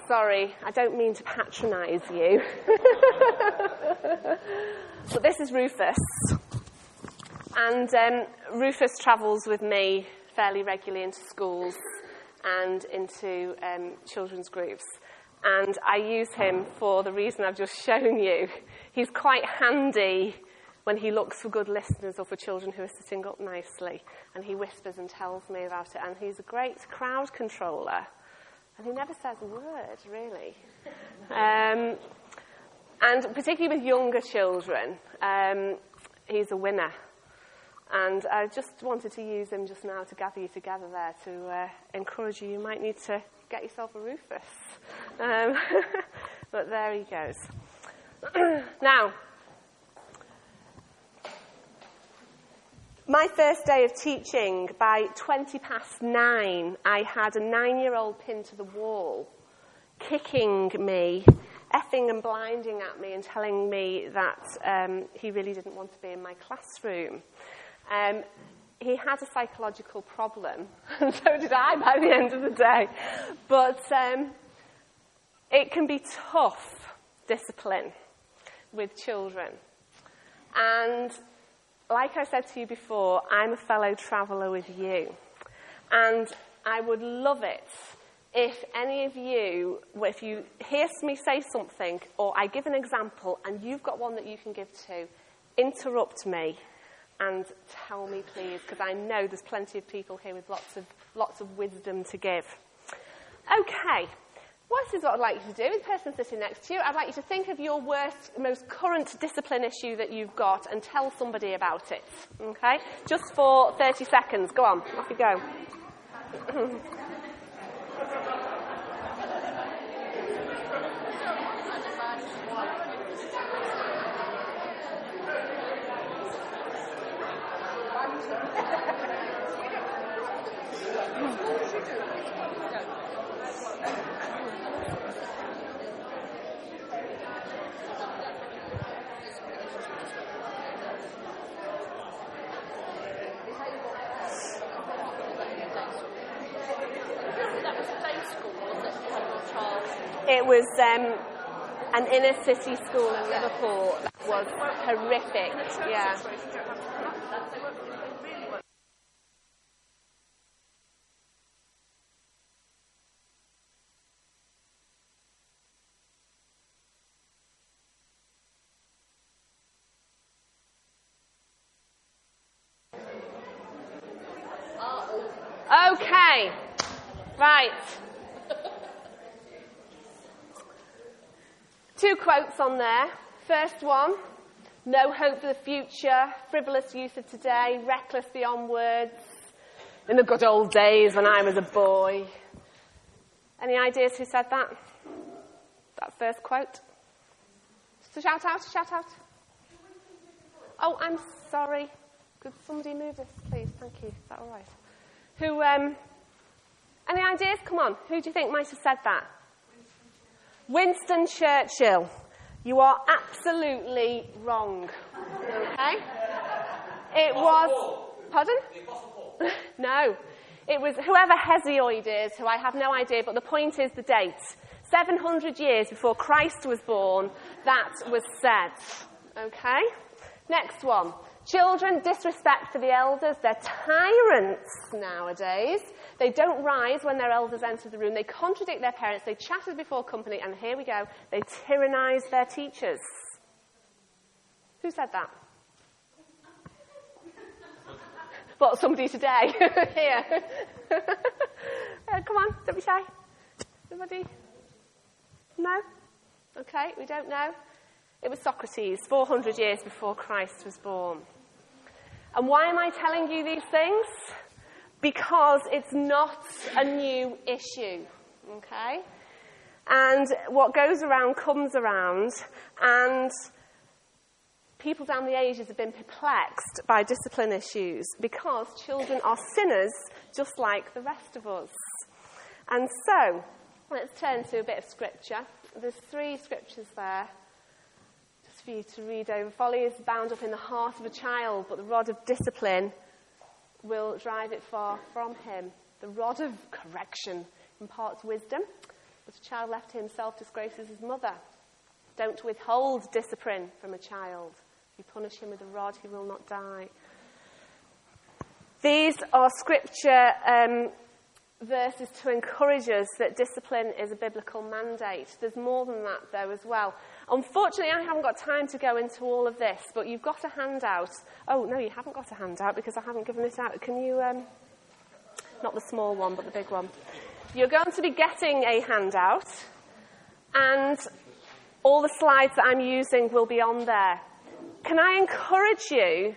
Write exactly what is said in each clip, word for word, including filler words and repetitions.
sorry, I don't mean to patronise you. But this is Rufus. And um, Rufus travels with me fairly regularly into schools and into um, children's groups. And I use him for the reason I've just shown you. He's quite handy when he looks for good listeners or for children who are sitting up nicely. And he whispers and tells me about it. And he's a great crowd controller. And he never says a word, really. Um, and particularly with younger children, um, he's a winner. And I just wanted to use him just now to gather you together there to uh, encourage you. You might need to get yourself a Rufus. Um, but there he goes. Now, my first day of teaching, by twenty past nine, I had a nine-year-old pinned to the wall, kicking me, effing and blinding at me and telling me that um, he really didn't want to be in my classroom. Um, he had a psychological problem, and so did I by the end of the day. But um, it can be tough discipline with children. And like I said to you before, I'm a fellow traveller with you. And I would love it if any of you, if you hear me say something, or I give an example, and you've got one that you can give to, interrupt me and tell me, please, because I know there's plenty of people here with lots of lots of wisdom to give. Okay, what is what I'd like you to do with the person sitting next to you? I'd like you to think of your worst, most current discipline issue that you've got and tell somebody about it. Okay, just for thirty seconds. Go on, off you go. It was um, an inner city school in Liverpool that was horrific. Yeah. Okay. Right. Two quotes on there. First one, no hope for the future, frivolous youth of today, reckless beyond words, in the good old days when I was a boy. Any ideas who said that? That first quote? So shout out, shout out. Oh, I'm sorry. Could somebody move this, please? Thank you. Is that all right? Who, um, any ideas? Come on. Who do you think might have said that? Winston Churchill. You are absolutely wrong. Okay? It was... Pardon? No. It was whoever Hesiod is, who I have no idea, but the point is the date. seven hundred years before Christ was born, that was said. Okay? Next one. Children, disrespect for the elders. They're tyrants nowadays. They don't rise when their elders enter the room. They contradict their parents. They chatter before company. And here we go. They tyrannize their teachers. Who said that? Well, somebody today. Here. uh, come on, don't be shy. Somebody? No? Okay, we don't know. It was Socrates, four hundred years before Christ was born. And why am I telling you these things? Because it's not a new issue, okay? And what goes around comes around, and people down the ages have been perplexed by discipline issues because children are sinners just like the rest of us. And so, let's turn to a bit of scripture. There's three scriptures there for you to read over. Folly is bound up in the heart of a child, but the rod of discipline will drive it far from him. The rod of correction imparts wisdom. but a child left to himself disgraces his mother. Don't withhold discipline from a child. If you punish him with a rod, he will not die. These are scripture um, verses to encourage us that discipline is a biblical mandate. There's more than that, though, as well. Unfortunately, I haven't got time to go into all of this, but you've got a handout. Oh, no, you haven't got a handout because I haven't given it out. Can you... Um, not the small one, but the big one. You're going to be getting a handout, and all the slides that I'm using will be on there. Can I encourage you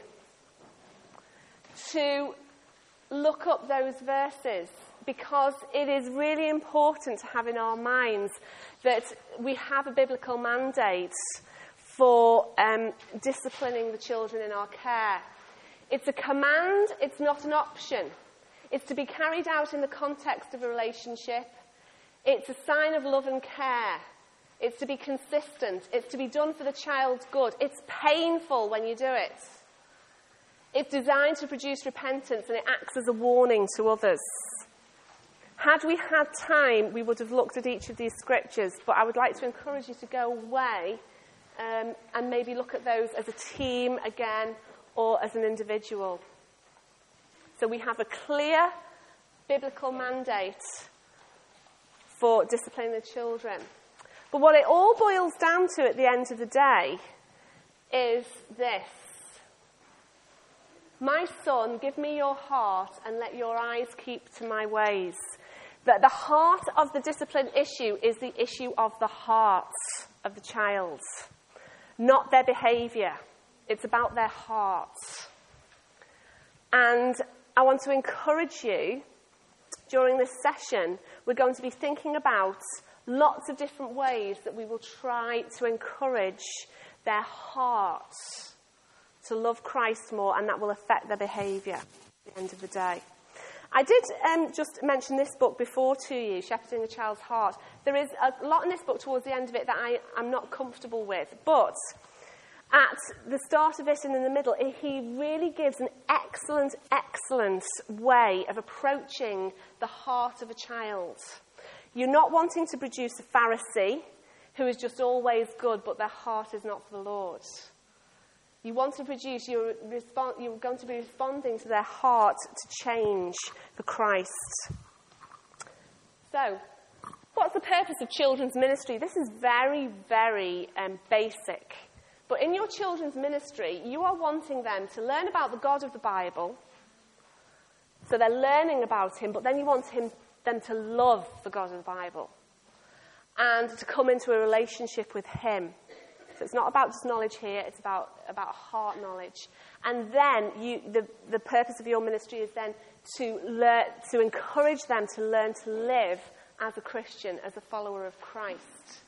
to look up those verses? Because it is really important to have in our minds that we have a biblical mandate for um, disciplining the children in our care. It's a command, it's not an option. It's to be carried out in the context of a relationship. It's a sign of love and care. It's to be consistent. It's to be done for the child's good. It's painful when you do it. It's designed to produce repentance, and it acts as a warning to others. Had we had time, we would have looked at each of these scriptures, but I would like to encourage you to go away um, and maybe look at those as a team again or as an individual. So we have a clear biblical mandate for disciplining the children. But what it all boils down to at the end of the day is this. My son, give me your heart and let your eyes keep to my ways. That the heart of the discipline issue is the issue of the heart of the child, not their behaviour. It's about their heart. And I want to encourage you, during this session, we're going to be thinking about lots of different ways that we will try to encourage their hearts to love Christ more, and that will affect their behaviour at the end of the day. I did um, just mention this book before to you, Shepherding a Child's Heart. There is a lot in this book towards the end of it that I am not comfortable with, but at the start of it and in the middle, he really gives an excellent, excellent way of approaching the heart of a child. You're not wanting to produce a Pharisee who is just always good, but their heart is not for the Lord. You want to produce, you're, respond, you're going to be responding to their heart to change for Christ. So, what's the purpose of children's ministry? This is very, very um, basic. But in your children's ministry, you are wanting them to learn about the God of the Bible. So they're learning about him, but then you want him, them to love the God of the Bible and to come into a relationship with him. So it's not about just knowledge here, it's about, about heart knowledge. And then you, the, the purpose of your ministry is then to, learn, to encourage them to learn to live as a Christian, as a follower of Christ.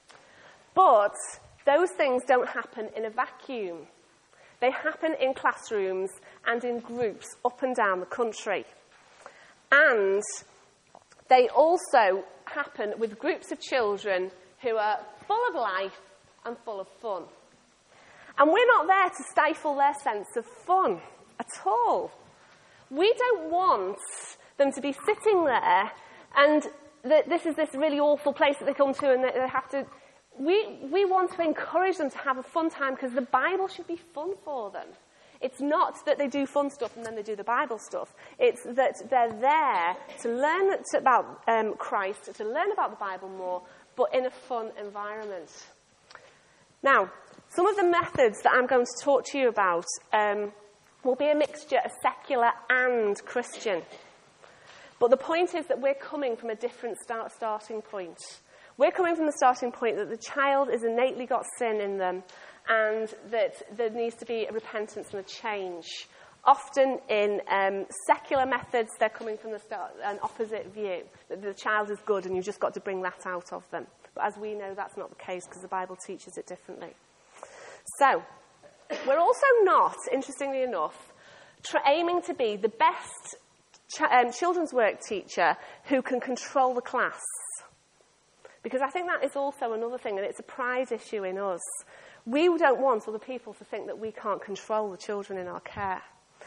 But those things don't happen in a vacuum. They happen in classrooms and in groups up and down the country. And they also happen with groups of children who are full of life and full of fun. And we're not there to stifle their sense of fun at all. We don't want them to be sitting there and th- this is this really awful place that they come to and they, they have to... We, we want to encourage them to have a fun time because the Bible should be fun for them. It's not that they do fun stuff and then they do the Bible stuff. It's that they're there to learn about um, Christ, to learn about the Bible more, but in a fun environment. Now, some of the methods that I'm going to talk to you about um, will be a mixture of secular and Christian. But the point is that we're coming from a different start starting point. We're coming from the starting point that the child has innately got sin in them and that there needs to be a repentance and a change. Often in um, secular methods, they're coming from the start, an opposite view, that the child is good and you've just got to bring that out of them. But as we know, that's not the case because the Bible teaches it differently. So, we're also not, interestingly enough, tra- aiming to be the best ch- um, children's work teacher who can control the class. Because I think that is also another thing, and it's a pride issue in us. We don't want other people to think that we can't control the children in our care.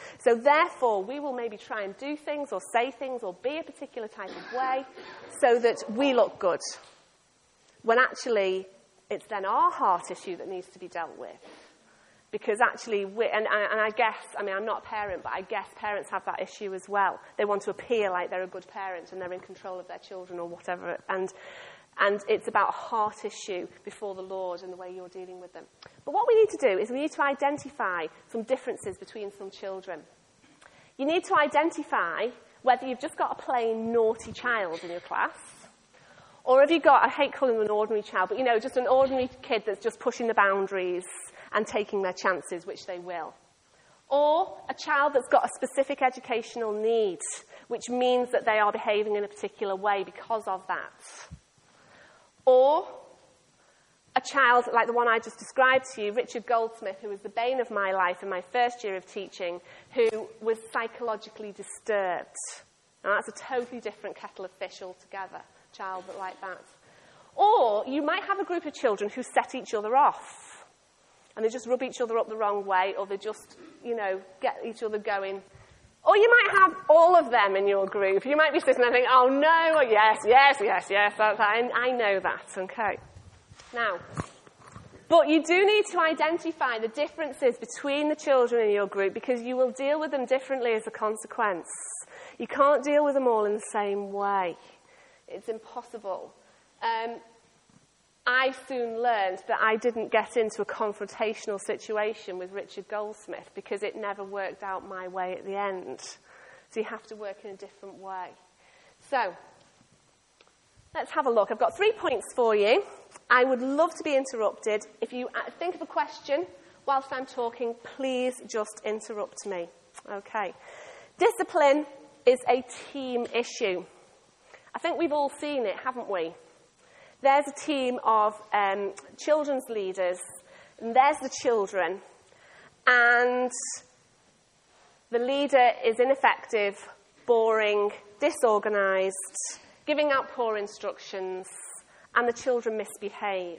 So therefore, we will maybe try and do things or say things or be a particular type of way so that we look good, when actually it's then our heart issue that needs to be dealt with. Because actually, we, and, and I guess, I mean, I'm not a parent, but I guess parents have that issue as well. They want to appear like they're a good parent and they're in control of their children or whatever. And and it's about a heart issue before the Lord and the way you're dealing with them. But what we need to do is we need to identify some differences between some children. You need to identify whether you've just got a plain naughty child in your class, or have you got, I hate calling them an ordinary child, but you know, just an ordinary kid that's just pushing the boundaries and taking their chances, which they will. Or a child that's got a specific educational need, which means that they are behaving in a particular way because of that. Or a child like the one I just described to you, Richard Goldsmith, who was the bane of my life in my first year of teaching, who was psychologically disturbed. Now that's a totally different kettle of fish altogether, a child like that. Or you might have a group of children who set each other off. And they just rub each other up the wrong way, or they just, you know, get each other going. Or you might have all of them in your group. You might be sitting there thinking, oh no, oh, yes, yes, yes, yes, that's, I, I know that, okay. Now, but you do need to identify the differences between the children in your group because you will deal with them differently as a consequence. You can't deal with them all in the same way. It's impossible. Um, I soon learned that I didn't get into a confrontational situation with Richard Goldsmith because it never worked out my way at the end. So you have to work in a different way. So, let's have a look. I've got three points for you. I would love to be interrupted. If you think of a question whilst I'm talking, please just interrupt me. Okay. Discipline is a team issue. I think we've all seen it, haven't we? There's a team of um, children's leaders, and there's the children, and the leader is ineffective, boring, disorganised, giving out poor instructions, and the children misbehave.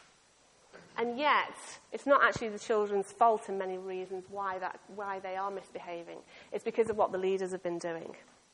And yet, it's not actually the children's fault in many reasons why, that, why they are misbehaving. It's because of what the leaders have been doing.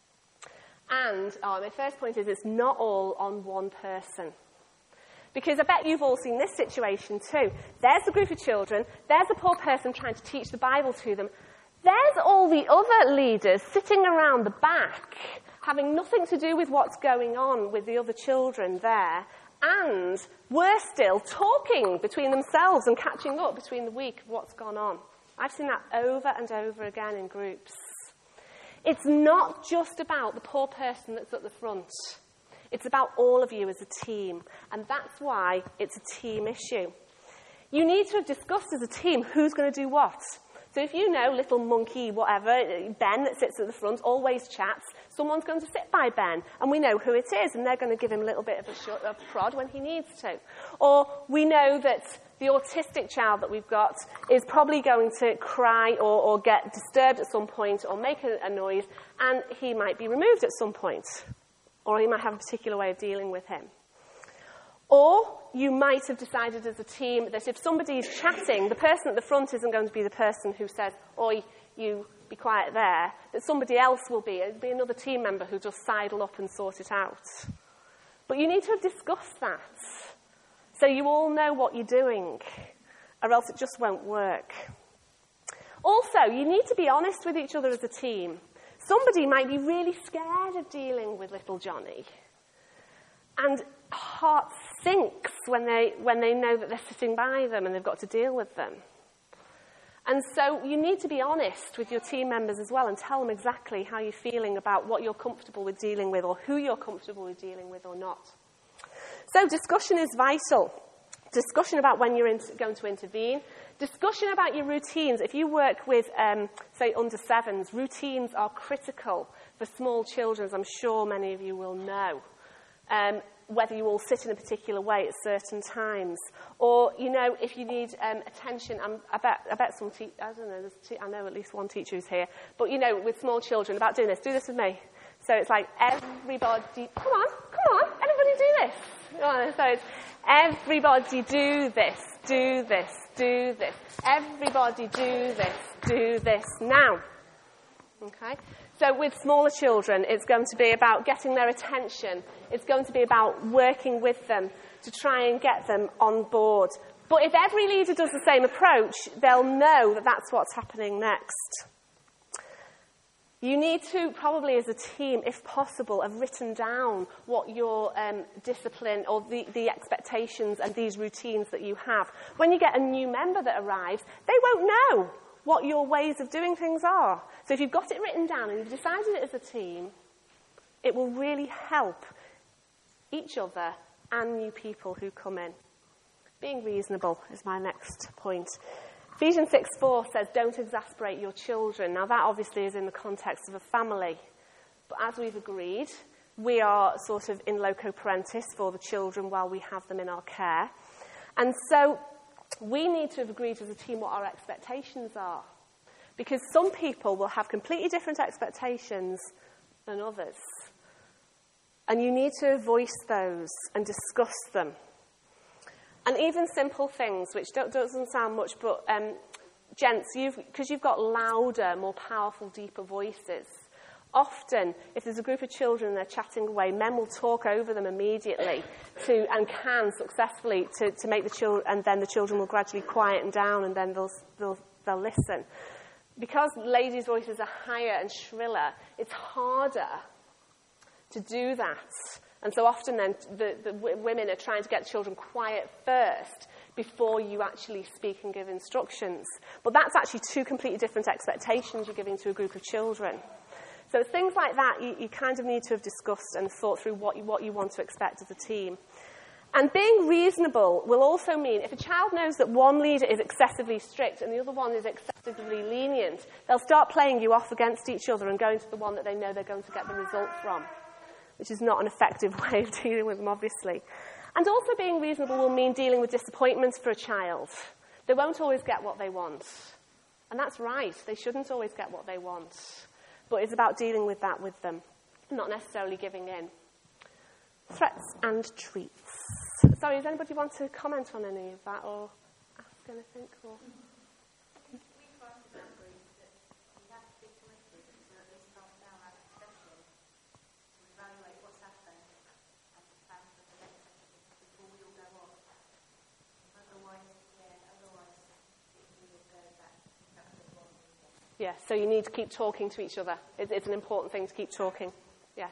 And oh, my first point is it's not all on one person. Because I bet you've all seen this situation too. There's a group of children, there's a poor person trying to teach the Bible to them. There's all the other leaders sitting around the back, having nothing to do with what's going on with the other children there, and worse still, talking between themselves and catching up between the week of what's gone on. I've seen that over and over again in groups. It's not just about the poor person that's at the front. It's about all of you as a team, and that's why it's a team issue. You need to have discussed as a team who's going to do what. So if you know little monkey, whatever, Ben that sits at the front, always chats, someone's going to sit by Ben, and we know who it is, and they're going to give him a little bit of a, sh- a prod when he needs to. Or we know that the autistic child that we've got is probably going to cry or, or get disturbed at some point or make a, a noise, and he might be removed at some point. Or you might have a particular way of dealing with him. Or you might have decided as a team that if somebody's chatting, the person at the front isn't going to be the person who says, oi, you be quiet there, that somebody else will be. It'll be another team member who just sidle up and sort it out. But you need to have discussed that, so you all know what you're doing, or else it just won't work. Also, you need to be honest with each other as a team. Somebody might be really scared of dealing with little Johnny. And heart sinks when they, when they know that they're sitting by them and they've got to deal with them. And so you need to be honest with your team members as well and tell them exactly how you're feeling about what you're comfortable with dealing with or who you're comfortable with dealing with or not. So discussion is vital. Discussion about when you're in, going to intervene. Discussion about your routines. If you work with, um, say, under sevens, routines are critical for small children, as I'm sure many of you will know. Um, whether you all sit in a particular way at certain times. Or, you know, if you need um, attention, I'm, I, bet, I bet some teachers, I don't know, there's te- I know at least one teacher who's here. But, you know, with small children, about doing this, do this with me. So it's like everybody, come on, come on, everybody do this. So it's everybody do this, do this, do this. Everybody do this, do this. Now, Okay? So with smaller children, it's going to be about getting their attention. It's going to be about working with them to try and get them on board. But if every leader does the same approach, they'll know that that's what's happening next. You need to, probably as a team, if possible, have written down what your um, discipline or the, the expectations and these routines that you have. When you get a new member that arrives, they won't know what your ways of doing things are. So if you've got it written down and you've decided it as a team, it will really help each other and new people who come in. Being reasonable is my next point. Ephesians six four says, don't exasperate your children. Now that obviously is in the context of a family. But as we've agreed, we are sort of in loco parentis for the children while we have them in our care. And so we need to have agreed as a team what our expectations are. Because some people will have completely different expectations than others. And you need to voice those and discuss them. And even simple things, which don't, doesn't sound much, but um, gents, you've, because you've got louder, more powerful, deeper voices, often, if there's a group of children and they're chatting away, men will talk over them immediately to, and can successfully to, to make the children, and then the children will gradually quieten down and then they'll, they'll, they'll listen. Because ladies' voices are higher and shriller, it's harder to do that. And so often then the, the w- women are trying to get the children quiet first before you actually speak and give instructions. But that's actually two completely different expectations you're giving to a group of children. So things like that you, you kind of need to have discussed and thought through what you, what you want to expect as a team. And being reasonable will also mean if a child knows that one leader is excessively strict and the other one is excessively lenient, they'll start playing you off against each other and going to the one that they know they're going to get the result from, which is not an effective way of dealing with them, obviously. And also being reasonable will mean dealing with disappointments for a child. They won't always get what they want. And that's right. They shouldn't always get what they want. But it's about dealing with that with them, not necessarily giving in. Threats and treats. Sorry, does anybody want to comment on any of that or ask anything? Or... Yeah, so you need to keep talking to each other. It's, it's an important thing to keep talking. Yes.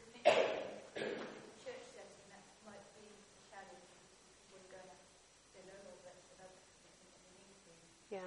Yeah.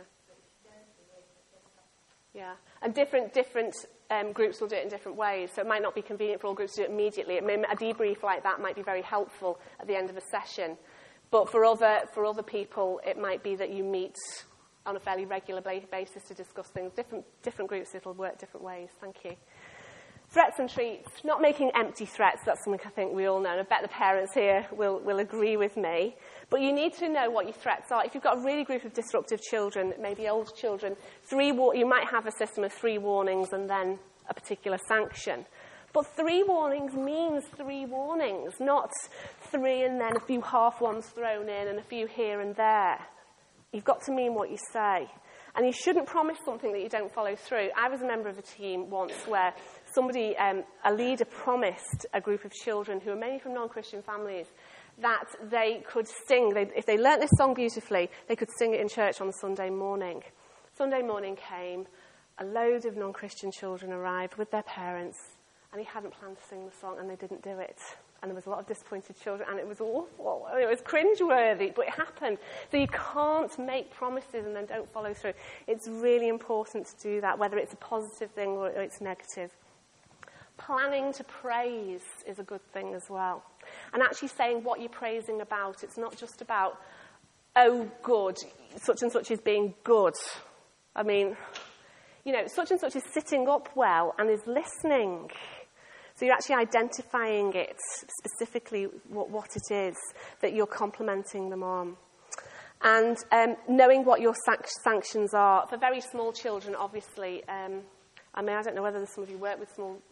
Yeah, and different different um, groups will do it in different ways. So it might not be convenient for all groups to do it immediately. I mean, a debrief like that might be very helpful at the end of a session. But for other for other people, it might be that you meet on a fairly regular basis to discuss things. Different different groups, it'll work different ways. Thank you. Threats and treats. Not making empty threats. That's something I think we all know. And I bet the parents here will, will agree with me. But you need to know what your threats are. If you've got a really group of disruptive children, maybe older children, three wa- you might have a system of three warnings and then a particular sanction. But three warnings means three warnings, not three and then a few half ones thrown in and a few here and there. You've got to mean what you say. And you shouldn't promise something that you don't follow through. I was a member of a team once where somebody, um, a leader promised a group of children who were mainly from non-Christian families that they could sing. They, if they learnt this song beautifully, they could sing it in church on Sunday morning. Sunday morning came, a load of non-Christian children arrived with their parents, and he hadn't planned to sing the song, and they didn't do it. And there was a lot of disappointed children, and it was awful. It was cringeworthy, but it happened. So you can't make promises and then don't follow through. It's really important to do that, whether it's a positive thing or it's negative. Planning to praise is a good thing as well. And actually saying what you're praising about. It's not just about, oh, good, such and such is being good. I mean, you know, such and such is sitting up well and is listening. So you're actually identifying it, specifically what, what it is that you're complimenting them on. And um, knowing what your sanc- sanctions are. For very small children, obviously, um, I mean, I don't know whether some of you work with small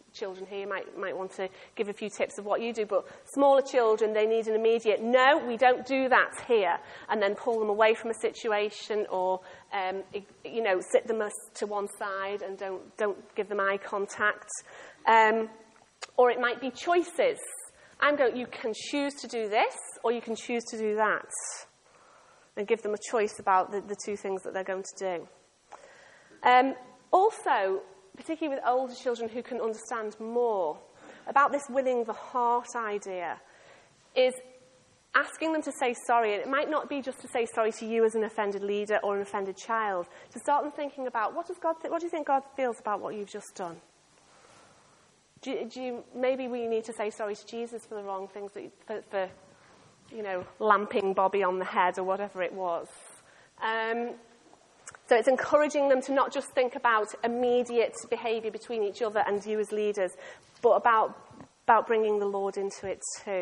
children here might, might want to give a few tips of what you do, but smaller children, they need an immediate, no, we don't do that here, and then pull them away from a situation or, um, you know, sit them to one side and don't, don't give them eye contact. Um, or it might be choices. I'm going, you can choose to do this or you can choose to do that. And give them a choice about the, the two things that they're going to do. Um, also, particularly with older children who can understand more, about this winning the heart idea, is asking them to say sorry. And it might not be just to say sorry to you as an offended leader or an offended child, to start them thinking about, what does God th- what do you think God feels about what you've just done? Do you, do you, maybe we need to say sorry to Jesus for the wrong things, that you, for, for, you know, lamping Bobby on the head or whatever it was. Um, so it's encouraging them to not just think about immediate behaviour between each other and you as leaders, but about, about bringing the Lord into it too.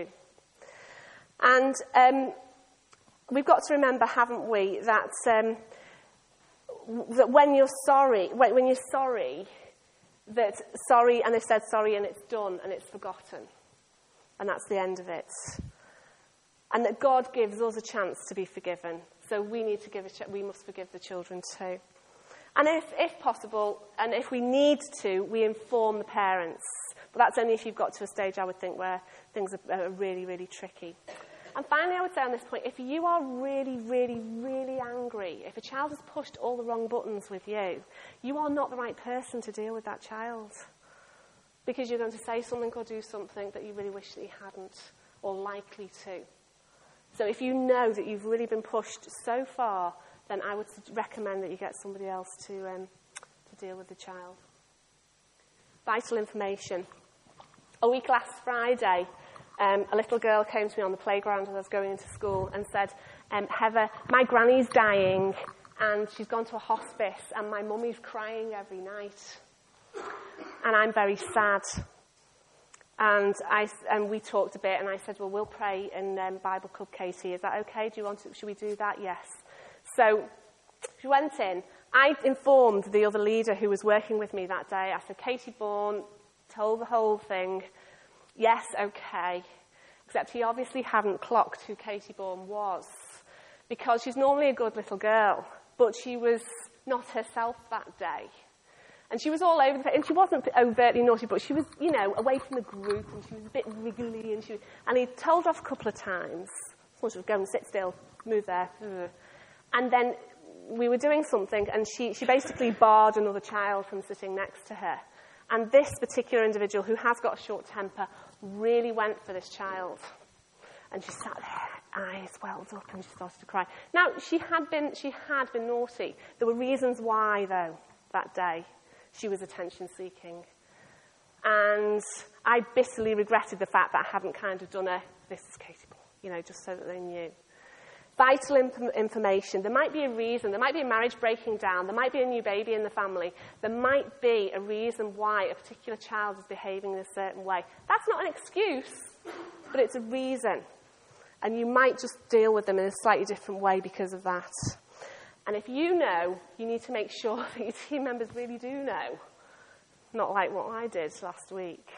And um, we've got to remember, haven't we, that, um, that when you're sorry, when, when you're sorry, that sorry, and they've said sorry and it's done and it's forgotten. And that's the end of it. And that God gives us a chance to be forgiven. So we need to give a ch- we must forgive the children too. And if, if possible, and if we need to, we inform the parents. But that's only if you've got to a stage, I would think, where things are, are really, really tricky. And finally, I would say on this point, if you are really, really, really angry, if a child has pushed all the wrong buttons with you, you are not the right person to deal with that child. Because you're going to say something or do something that you really wish that you hadn't, or likely to. So if you know that you've really been pushed so far, then I would recommend that you get somebody else to um, to deal with the child. Vital information. A week last Friday, um, a little girl came to me on the playground as I was going into school and said, um, Heather, my granny's dying and she's gone to a hospice and my mummy's crying every night. And I'm very sad. And I and we talked a bit, and I said, "Well, we'll pray in um, Bible Club, Katie. Is that okay? Do you want to? Should we do that?" Yes. So she went in. I informed the other leader who was working with me that day. I said, "Katie Bourne told the whole thing. Yes, okay." Except he obviously hadn't clocked who Katie Bourne was, because she's normally a good little girl, but she was not herself that day. And she was all over the place, and she wasn't overtly naughty, but she was, you know, away from the group, and she was a bit wriggly, and she was, and he told her off a couple of times. So she would go and sit still, move there. And then we were doing something, and she, she basically barred another child from sitting next to her. And this particular individual, who has got a short temper, really went for this child. And she sat there, eyes welled up, and she started to cry. Now, she had been, she had been naughty. There were reasons why, though, that day. She was attention-seeking. And I bitterly regretted the fact that I hadn't kind of done a, this is Katie Bourne, you know, just so that they knew. Vital imp- information. There might be a reason. There might be a marriage breaking down. There might be a new baby in the family. There might be a reason why a particular child is behaving in a certain way. That's not an excuse, but it's a reason. And you might just deal with them in a slightly different way because of that. And if you know, you need to make sure that your team members really do know. Not like what I did last week.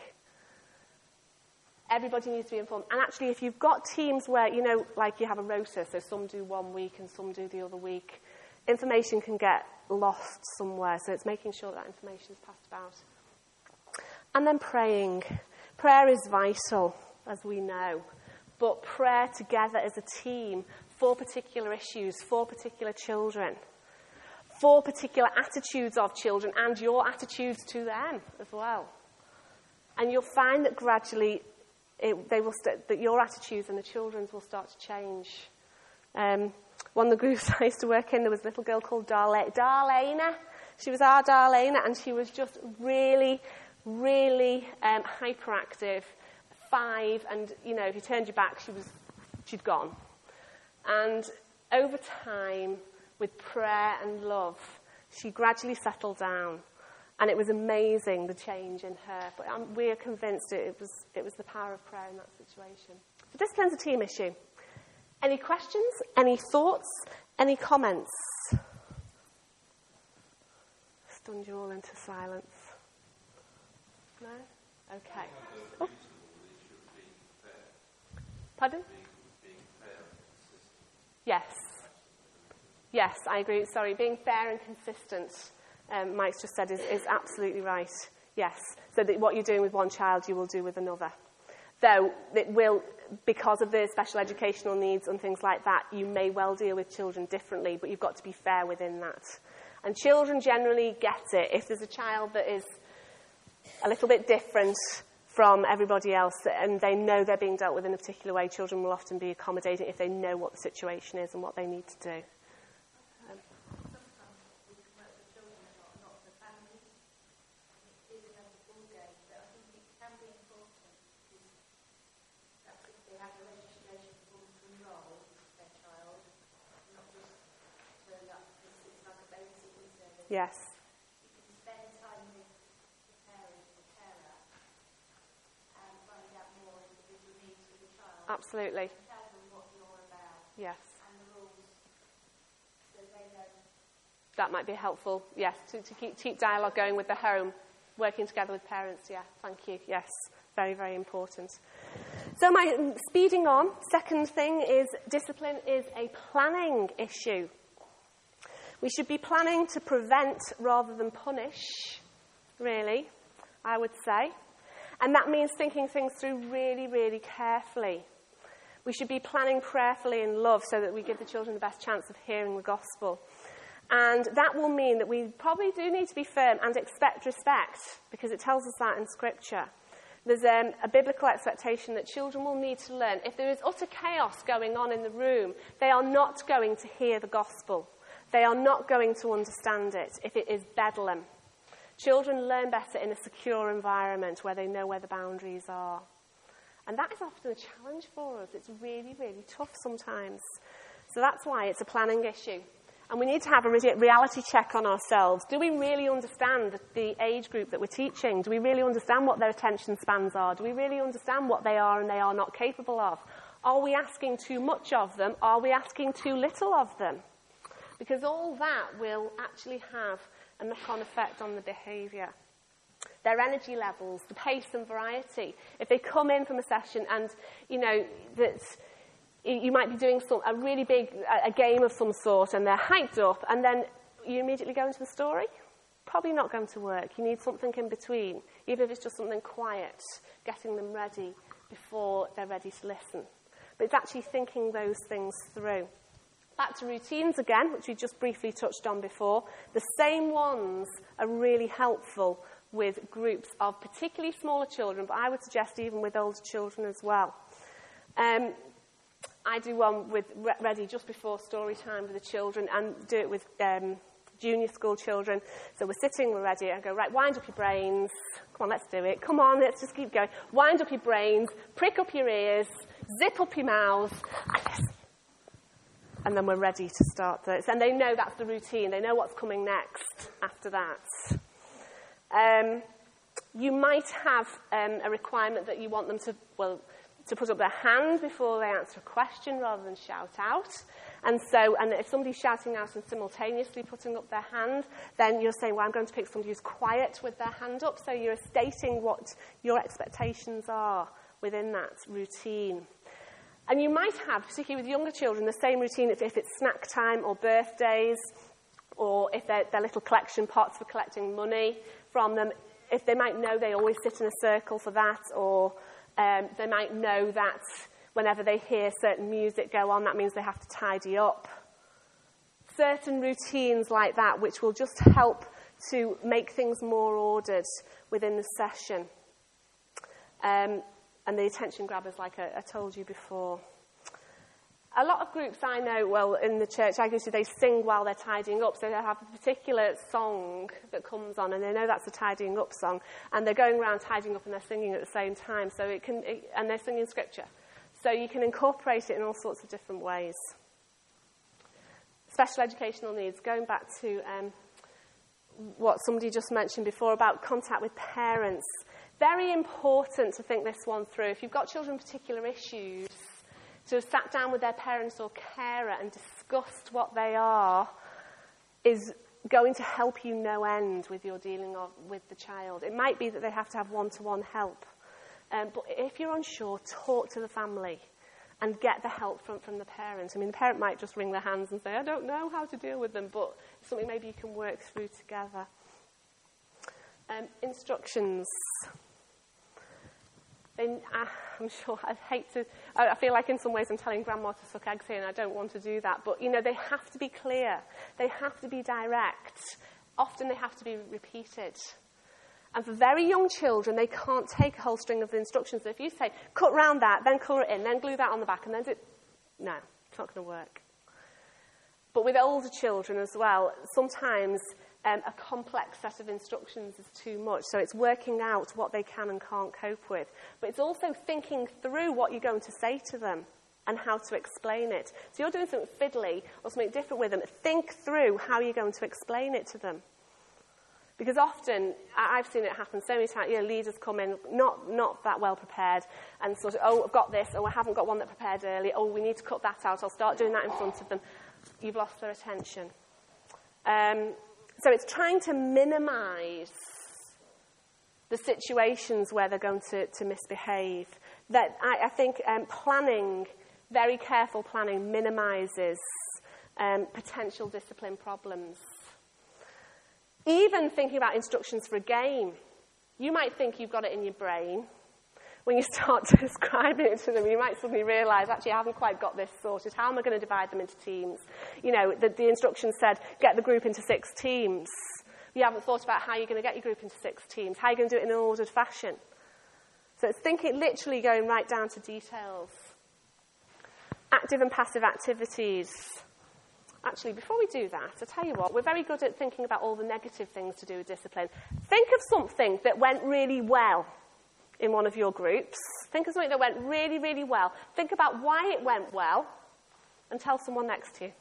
Everybody needs to be informed. And actually, if you've got teams where, you know, like you have a rota, so some do one week and some do the other week, information can get lost somewhere. So it's making sure that information is passed about. And then praying. Prayer is vital, as we know. But prayer together as a team for particular issues, for particular children, for particular attitudes of children, and your attitudes to them as well. And you'll find that gradually it, they will st- that your attitudes and the children's will start to change. Um, one of the groups I used to work in, there was a little girl called Darla- Darlena. She was our Darlena, and she was just really, really um, hyperactive. Five, and you know, if you turned your back, she was, she'd gone. And over time, with prayer and love, she gradually settled down. And it was amazing, the change in her. But um, we are convinced it, it was it was the power of prayer in that situation. So discipline's a team issue. Any questions? Any thoughts? Any comments? Stunned you all into silence. No? Okay. Oh. Pardon? Yes. Yes, I agree. Sorry, being fair and consistent, um, Mike's just said, is, is absolutely right. Yes. So that what you're doing with one child, you will do with another. Though it will, because of the special educational needs and things like that, you may well deal with children differently, but you've got to be fair within that. And children generally get it. If there's a child that is a little bit different from everybody else and they know they're being dealt with in a particular way, children will often be accommodating if they know what the situation is and what they need to do. Um, Sometimes we can work with children a lot, not the families. It is another ball game, but I think it can be important because that's if they have a registration form to enrol their child, not just turn up because it's like a babysitting service. Yes. Absolutely. Tell them what you're about. Yes. And the rules, so they know. That might be helpful, yes, to, to keep, keep dialogue going with the home, working together with parents, yeah, thank you, yes, very, very important. So my speeding on, second thing is discipline is a planning issue. We should be planning to prevent rather than punish, really, I would say. And that means thinking things through really, really carefully. We should be planning prayerfully in love so that we give the children the best chance of hearing the gospel. And that will mean that we probably do need to be firm and expect respect, because it tells us that in Scripture. There's um, a biblical expectation that children will need to learn. If there is utter chaos going on in the room, they are not going to hear the gospel. They are not going to understand it if it is bedlam. Children learn better in a secure environment where they know where the boundaries are. And that is often a challenge for us. It's really, really tough sometimes. So that's why it's a planning issue. And we need to have a re- reality check on ourselves. Do we really understand the, the age group that we're teaching? Do we really understand what their attention spans are? Do we really understand what they are and they are not capable of? Are we asking too much of them? Are we asking too little of them? Because all that will actually have a knock-on effect on the behaviour. Their energy levels, the pace and variety. If they come in from a session and, you know, that you might be doing some, a really big a game of some sort and they're hyped up and then you immediately go into the story, probably not going to work. You need something in between, even if it's just something quiet, getting them ready before they're ready to listen. But it's actually thinking those things through. Back to routines again, which we just briefly touched on before. The same ones are really helpful with groups of particularly smaller children, but I would suggest even with older children as well. Um, I do one with Ready just before story time with the children and do it with um, junior school children. So we're sitting, we're ready, I go, right, wind up your brains. Come on, let's do it. Come on, let's just keep going. Wind up your brains, prick up your ears, zip up your mouths, and then we're ready to start this. And they know that's the routine. They know what's coming next after that. Um, you might have um, a requirement that you want them to, well, to put up their hand before they answer a question rather than shout out. And so, and if somebody's shouting out and simultaneously putting up their hand, then you'll say, well, I'm going to pick somebody who's quiet with their hand up. So you're stating what your expectations are within that routine. And you might have, particularly with younger children, the same routine if, if it's snack time or birthdays, or if they're, they're little collection pots for collecting money from them. If they might know they always sit in a circle for that, or um, they might know that whenever they hear certain music go on, that means they have to tidy up. Certain routines like that, which will just help to make things more ordered within the session. Um, and the attention grabbers, like I, I told you before. A lot of groups I know, well, in the church I go to, they sing while they're tidying up. So they have a particular song that comes on, and they know that's a tidying up song. And they're going around tidying up and they're singing at the same time. So it can, it, and they're singing scripture. So you can incorporate it in all sorts of different ways. Special educational needs, going back to um, what somebody just mentioned before about contact with parents. Very important to think this one through. If you've got children with particular issues, to have sat down with their parents or carer and discussed what they are is going to help you no end with your dealing of, with the child. It might be that they have to have one-to-one help. Um, but if you're unsure, talk to the family and get the help from, from the parent. I mean, the parent might just wring their hands and say, I don't know how to deal with them, but it's something maybe you can work through together. Um, instructions. They, uh, I'm sure I hate to, I, I feel like in some ways I'm telling grandma to suck eggs here and I don't want to do that. But, you know, they have to be clear. They have to be direct. Often they have to be repeated. And for very young children, they can't take a whole string of the instructions. So if you say, cut round that, then colour it in, then glue that on the back, and then do... No, it's not going to work. But with older children as well, sometimes um, a complex set of instructions is too much. So it's working out what they can and can't cope with. But it's also thinking through what you're going to say to them and how to explain it. So you're doing something fiddly or something different with them. Think through how you're going to explain it to them. Because often, I've seen it happen so many times, you know, leaders come in not, not that well prepared and sort of, oh, I've got this, oh, I haven't got one that prepared early, oh, we need to cut that out, I'll start doing that in front of them. You've lost their attention. Um, so it's trying to minimise the situations where they're going to, to misbehave. That I, I think um, planning, very careful planning, minimises um, potential discipline problems. Even thinking about instructions for a game, you might think you've got it in your brain. When you start describing it to them, you might suddenly realise, actually, I haven't quite got this sorted. How am I going to divide them into teams? You know, the, the instructions said, get the group into six teams. You haven't thought about how you're going to get your group into six teams, how you're going to do it in an ordered fashion. So it's thinking, literally going right down to details. Active and passive activities. Actually, before we do that, I'll tell you what, we're very good at thinking about all the negative things to do with discipline. Think of something that went really well in one of your groups. Think of something that went really, really well. Think about why it went well and tell someone next to you.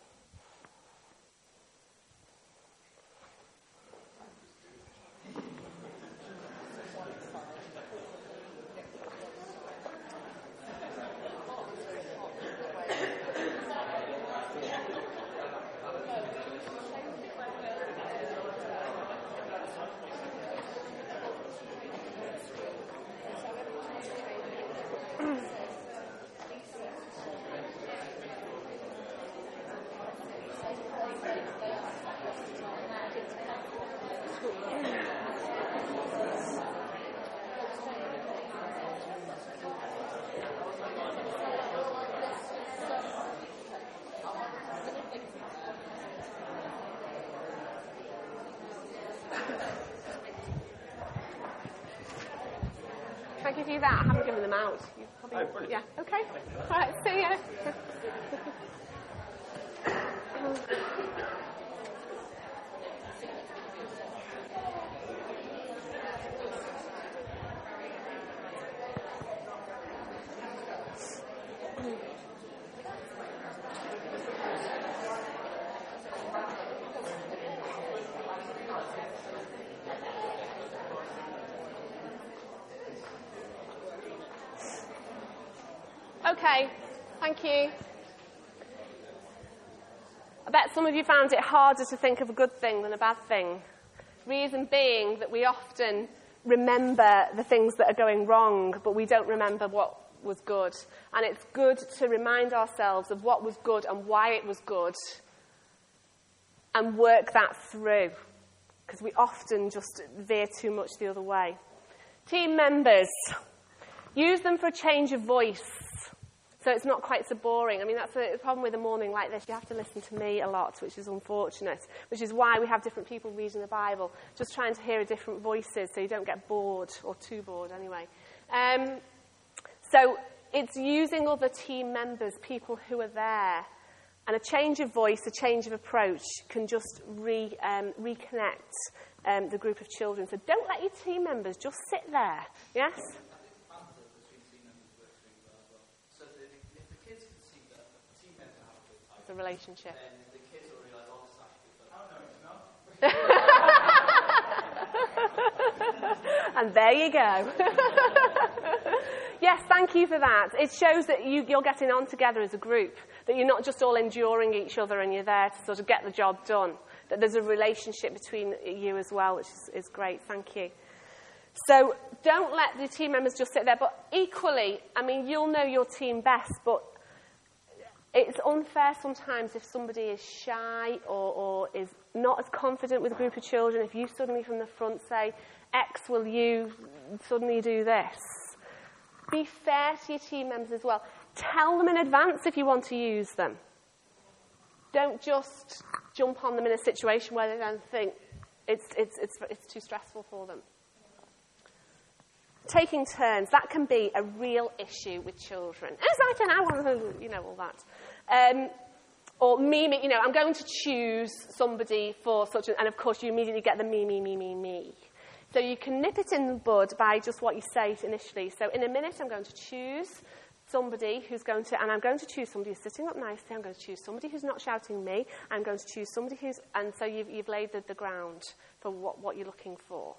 Can I give you that? I haven't given them out. You probably, oh, yeah, okay. All right, see ya. Okay, thank you. I bet some of you found it harder to think of a good thing than a bad thing. Reason being that we often remember the things that are going wrong, but we don't remember what was good. And it's good to remind ourselves of what was good and why it was good and work that through, because we often just veer too much the other way. Team members, use them for a change of voice. So it's not quite so boring. I mean, that's the problem with a morning like this. You have to listen to me a lot, which is unfortunate, which is why we have different people reading the Bible, just trying to hear different voices so you don't get bored, or too bored anyway. Um, so it's using other team members, people who are there. And a change of voice, a change of approach can just re, um, reconnect um, the group of children. So don't let your team members just sit there. Yes? The relationship. Then the kids will realise, oh, this actually good. Oh, no, it's not. And there you go. Yes, thank you for that. It shows that you, you're getting on together as a group, that you're not just all enduring each other and you're there to sort of get the job done. that there's a relationship between you as well, which is, is great. Thank you. So don't let the team members just sit there. But equally, I mean, you'll know your team best, but it's unfair sometimes if somebody is shy or, or is not as confident with a group of children, if you suddenly from the front say, X, will you suddenly do this? Be fair to your team members as well. Tell them in advance if you want to use them. Don't just jump on them in a situation where they then think it's, it's, it's, it's too stressful for them. Taking turns, that can be a real issue with children. Exciting, I want to, you know, all that. Um, or me, me, you know, I'm going to choose somebody for such a, and of course you immediately get the me, me, me, me, me. So you can nip it in the bud by just what you say initially. So in a minute I'm going to choose somebody who's going to, and I'm going to choose somebody who's sitting up nicely. I'm going to choose somebody who's not shouting me. I'm going to choose somebody who's, and so you've, you've laid the, the ground for what, what you're looking for.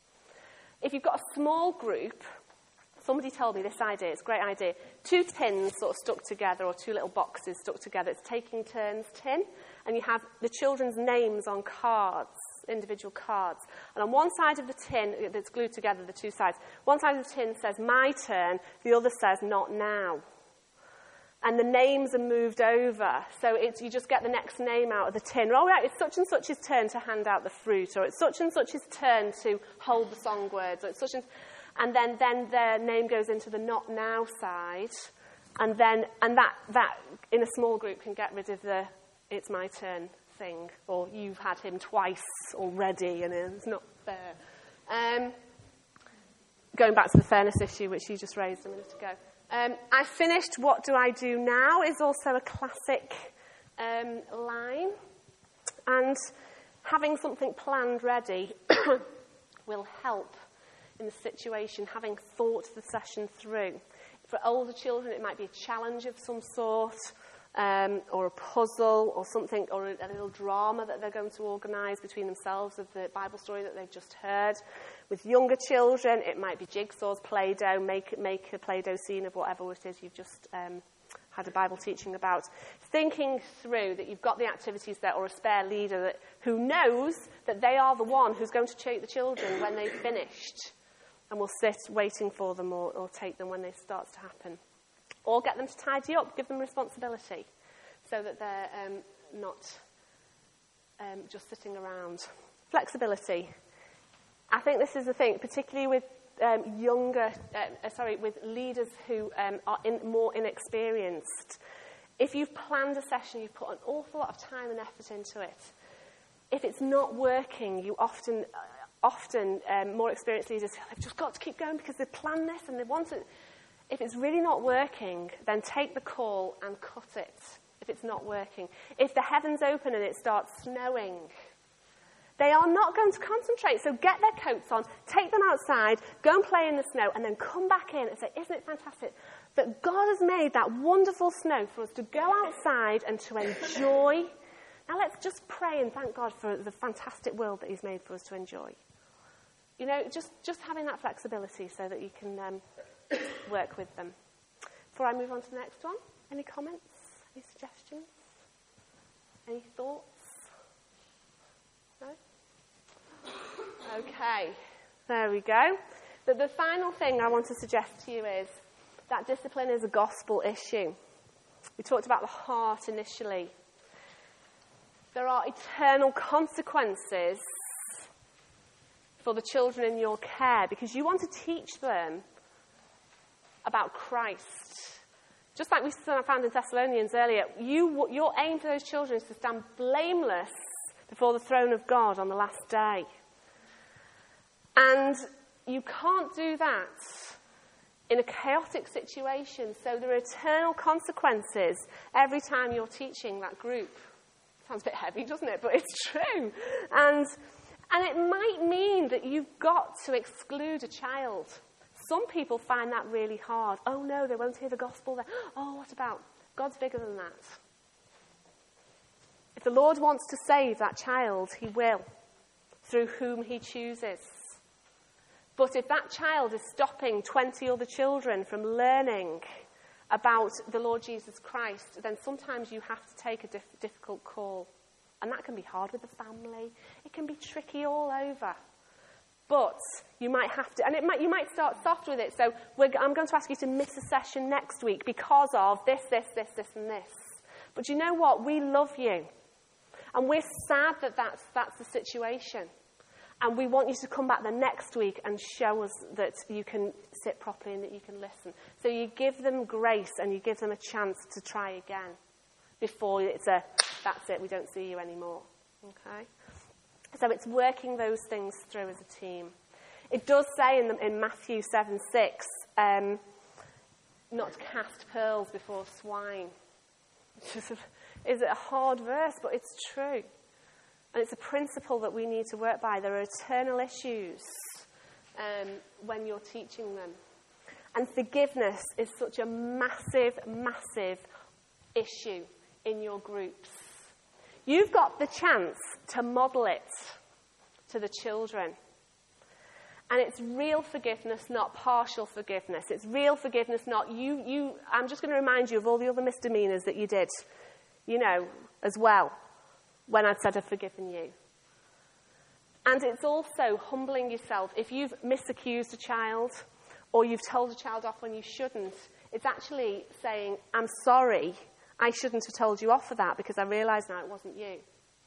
If you've got a small group, somebody told me this idea, it's a great idea. Two tins sort of stuck together, or two little boxes stuck together. It's taking turns tin, and you have the children's names on cards, individual cards. And on one side of the tin, that's glued together, the two sides, one side of the tin says, my turn, the other says, not now. And the names are moved over, so it's, you just get the next name out of the tin. Oh, right, it's such and such's turn to hand out the fruit, or it's such and such's turn to hold the song words, or it's such and... And then, then their name goes into the not now side, and then and that, that, in a small group, can get rid of the it's my turn thing, or you've had him twice already, and it's not fair. Um, going back to the fairness issue, which you just raised a minute ago. Um, I finished What Do I Do Now is also a classic um, line. And having something planned ready will help in the situation, having thought the session through. For older children, it might be a challenge of some sort, um, or a puzzle, or something, or a, a little drama that they're going to organise between themselves of the Bible story that they've just heard. With younger children, it might be jigsaws, Play-Doh, make, make a Play-Doh scene of whatever it is you've just um, had a Bible teaching about. Thinking through that you've got the activities there, or a spare leader that, who knows that they are the one who's going to treat the children when they've finished, and will sit waiting for them, or, or take them when it starts to happen. Or get them to tidy up, give them responsibility, so that they're um, not um, just sitting around. Flexibility. I think this is the thing, particularly with um, younger, uh, sorry, with leaders who um, are in, more inexperienced. If you've planned a session, you've put an awful lot of time and effort into it. If it's not working, you often... Uh, Often, um, more experienced leaders feel they've just got to keep going because they've planned this and they want it. If it's really not working, then take the call and cut it if it's not working. If the heavens open and it starts snowing, they are not going to concentrate. So get their coats on, take them outside, go and play in the snow, and then come back in and say, isn't it fantastic that God has made that wonderful snow for us to go outside and to enjoy? Now let's just pray and thank God for the fantastic world that he's made for us to enjoy. You know, just, just having that flexibility so that you can um, work with them. Before I move on to the next one, any comments? Any suggestions? Any thoughts? No? Okay, there we go. But the final thing I want to suggest to you is that discipline is a gospel issue. We talked about the heart initially. There are eternal consequences for the children in your care, because you want to teach them about Christ. Just like we found in Thessalonians earlier, you, your aim for those children is to stand blameless before the throne of God on the last day. And you can't do that in a chaotic situation, so there are eternal consequences every time you're teaching that group. Sounds a bit heavy, doesn't it? But it's true. And And it might mean that you've got to exclude a child. Some people find that really hard. Oh, no, they won't hear the gospel there. Oh, what about? God's bigger than that. If the Lord wants to save that child, he will, through whom he chooses. But if that child is stopping twenty other children from learning about the Lord Jesus Christ, then sometimes you have to take a diff- difficult call. And that can be hard with the family. It can be tricky all over. But you might have to, and it might, you might start soft with it. So we're, I'm going to ask you to miss a session next week because of this, this, this, this, and this. But you know what? We love you. And we're sad that that's, that's the situation. And we want you to come back the next week and show us that you can sit properly and that you can listen. So you give them grace and you give them a chance to try again before it's a, that's it, we don't see you anymore. Okay? So it's working those things through as a team. It does say in, the, in Matthew seven six, um, not to cast pearls before swine. Is it a hard verse? But it's true. And it's a principle that we need to work by. There are eternal issues um, when you're teaching them. And forgiveness is such a massive, massive issue in your groups. You've got the chance to model it to the children. And it's real forgiveness, not partial forgiveness. It's real forgiveness, not you, you. I'm just going to remind you of all the other misdemeanors that you did, you know, as well, when I'd said I've forgiven you. And it's also humbling yourself. If you've misaccused a child, or you've told a child off when you shouldn't, it's actually saying, I'm sorry, I shouldn't have told you off for that because I realise now it wasn't you.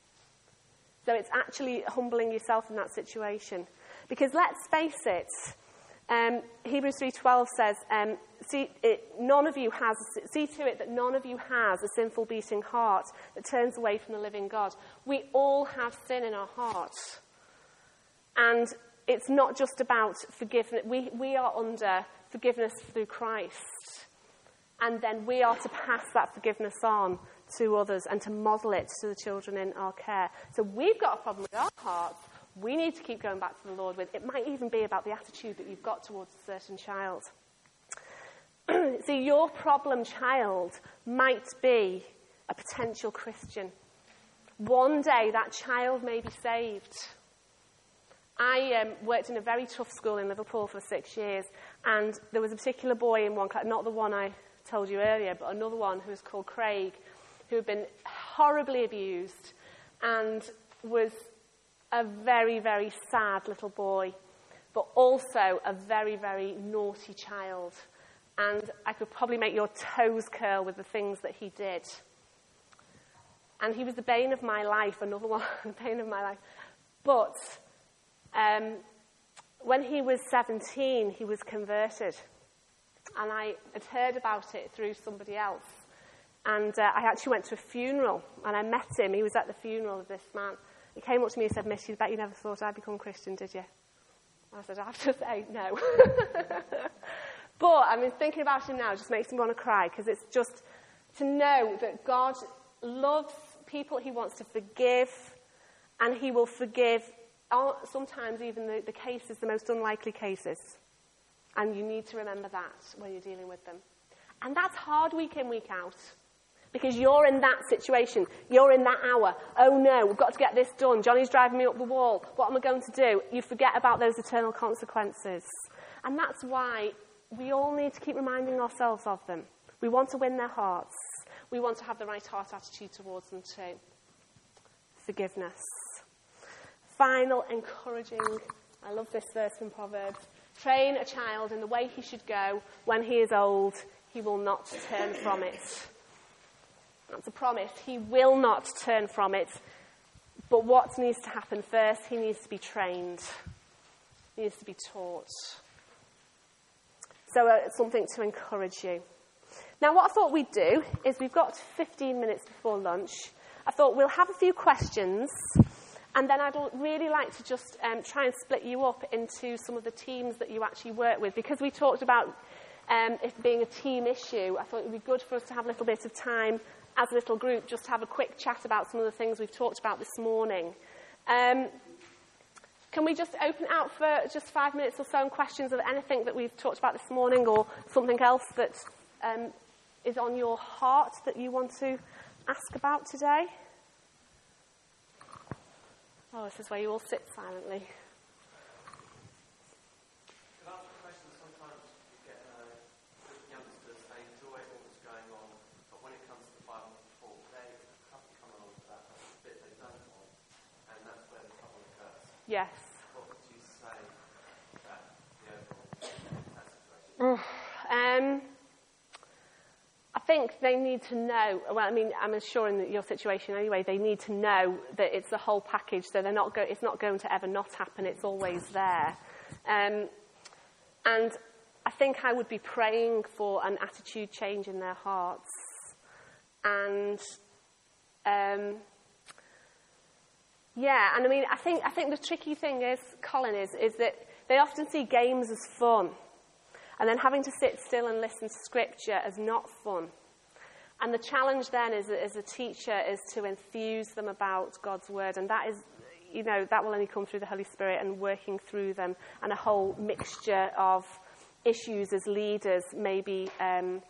So it's actually humbling yourself in that situation. Because let's face it, um, Hebrews three twelve says, um, see, it, none of you has, see to it that none of you has a sinful beating heart that turns away from the living God. We all have sin in our hearts. And it's not just about forgiveness. We, we are under forgiveness through Christ. And then we are to pass that forgiveness on to others and to model it to the children in our care. So we've got a problem with our hearts. We need to keep going back to the Lord with. It might even be about the attitude that you've got towards a certain child. See, your problem child might be a potential Christian. One day that child may be saved. I um, worked in a very tough school in Liverpool for six years, and there was a particular boy in one class, not the one I told you earlier, but another one who was called Craig, who had been horribly abused and was a very, very sad little boy, but also a very, very naughty child. And I could probably make your toes curl with the things that he did. And he was the bane of my life, another one, the bane of my life. But um, when he was seventeen, he was converted. And I had heard about it through somebody else. And uh, I actually went to a funeral, and I met him. He was at the funeral of this man. He came up to me and said, Miss, you bet you never thought I'd become Christian, did you? I said, I have to say, no. But, I mean, thinking about him now just makes me want to cry, because it's just to know that God loves people he wants to forgive, and he will forgive sometimes even the, the cases, the most unlikely cases. And you need to remember that when you're dealing with them. And that's hard week in, week out. Because you're in that situation. You're in that hour. Oh no, we've got to get this done. Johnny's driving me up the wall. What am I going to do? You forget about those eternal consequences. And that's why we all need to keep reminding ourselves of them. We want to win their hearts. We want to have the right heart attitude towards them too. Forgiveness. Final, encouraging. I love this verse from Proverbs. Train a child in the way he should go. When he is old, he will not turn from it. That's a promise. He will not turn from it. But what needs to happen first? He needs to be trained. He needs to be taught. So uh, it's something to encourage you. Now, what I thought we'd do is we've got fifteen minutes before lunch. I thought we'll have a few questions, and then I'd really like to just um, try and split you up into some of the teams that you actually work with. Because we talked about um, it being a team issue, I thought it would be good for us to have a little bit of time as a little group, just to have a quick chat about some of the things we've talked about this morning. Um, can we just open it out for just five minutes or so on questions of anything that we've talked about this morning, or something else that um, is on your heart that you want to ask about today? Oh, this is where you all sit silently. Yes. What would you say about the overall situation? Um, I think they need to know, well, I mean, I'm sure in your situation anyway, they need to know that it's the whole package, so they're not go- it's not going to ever not happen, it's always there. Um, and I think I would be praying for an attitude change in their hearts. And, um, yeah, and I mean, I think I think the tricky thing is, Colin, is, is that they often see games as fun. And then having to sit still and listen to scripture as not fun. And the challenge then is, as a teacher is to enthuse them about God's word. And that is, you know, that will only come through the Holy Spirit and working through them. And a whole mixture of issues as leaders, maybe, um,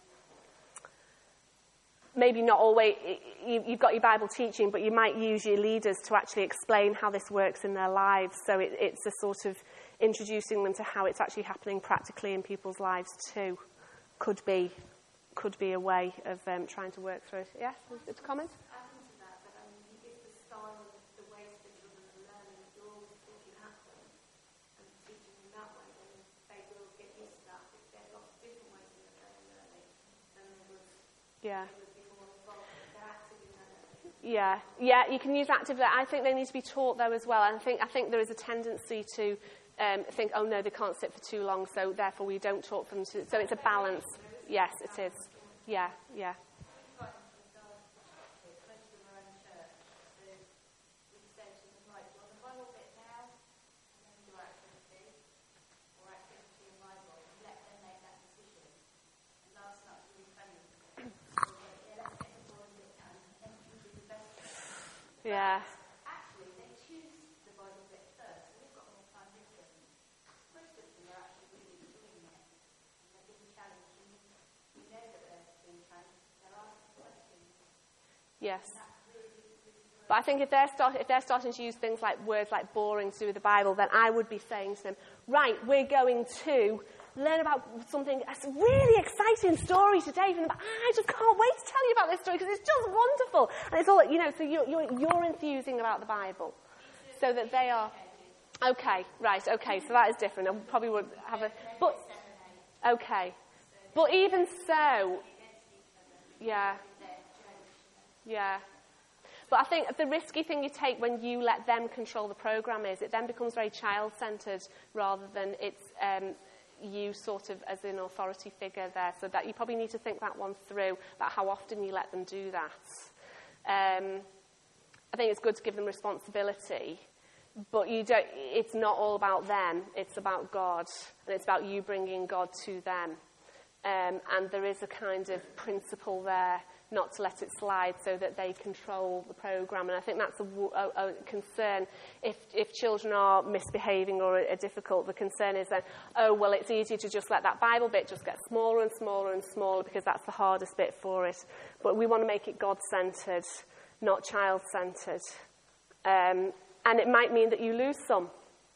maybe not always, you, you've got your Bible teaching, but you might use your leaders to actually explain how this works in their lives. So it, it's a sort of introducing them to how it's actually happening practically in people's lives too, could be could be a way of um, trying to work through it. Yes, is it a comment? Adding to that, but I mean, it's the style of the ways that children are learning. If you're always looking at them and teaching them that way, then they will get used to that. If there are lots of different ways that they're learning, then they would, Yeah. they would be more involved. They're active in their learning. Yeah, yeah, you can use active. I think they need to be taught though as well. And I think I think there is a tendency to um, think, oh no, they can't sit for too long, so therefore we don't talk for them. To, so it's a balance. Yes, it is. Yeah, yeah. Yeah. Actually, they choose the Bible bit first, so they've got more time with them. Most of them are actually really doing it. And they're being challenged. And we know that they're being challenged. They're asking questions. Yes. But I think if they're, start, if they're starting to use things like words like boring to do with the Bible, then I would be saying to them, right, we're going to learn about something, a really exciting story today from the Bible. I just can't wait to tell you about this story because it's just wonderful. And it's all, you know, so you're, you're, you're enthusing about the Bible so that they are, okay, right, okay, so that is different. I probably would have a, but, okay. But even so, yeah, yeah. But I think the risky thing you take when you let them control the program is it then becomes very child-centred rather than it's um, you sort of as an authority figure there. So that you probably need to think that one through, about how often you let them do that. Um, I think it's good to give them responsibility, but you don't. It's not all about them. It's about God, and it's about you bringing God to them. Um, and there is a kind of principle there not to let it slide so that they control the programme. And I think that's a, a, a concern. If, if children are misbehaving or are, are difficult, the concern is that, oh, well, it's easier to just let that Bible bit just get smaller and smaller and smaller because that's the hardest bit for it. But we want to make it God-centred, not child-centred. Um, and it might mean that you lose some.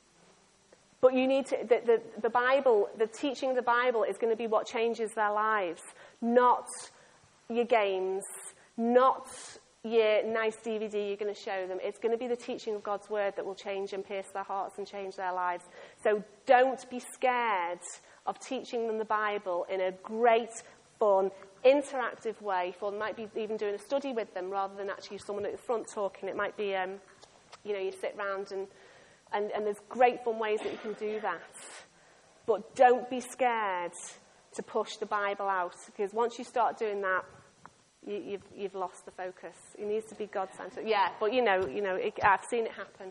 But you need to, the, the, the Bible, the teaching of the Bible is going to be what changes their lives, not your games, not your nice D V D you're going to show them. It's going to be the teaching of God's word that will change and pierce their hearts and change their lives. So don't be scared of teaching them the Bible in a great, fun, interactive way. For them might be even doing a study with them rather than actually someone at the front talking. It might be, um, you know, you sit round and, and, and there's great fun ways that you can do that. But don't be scared to push the Bible out, because once you start doing that, you, you've, you've lost the focus. It needs to be God-centered. Yeah, but you know, you know, it, I've seen it happen.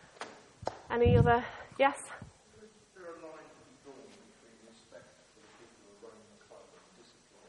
Any other? Yes? Is there a line to be drawn between respect for the people who are running the club and discipline?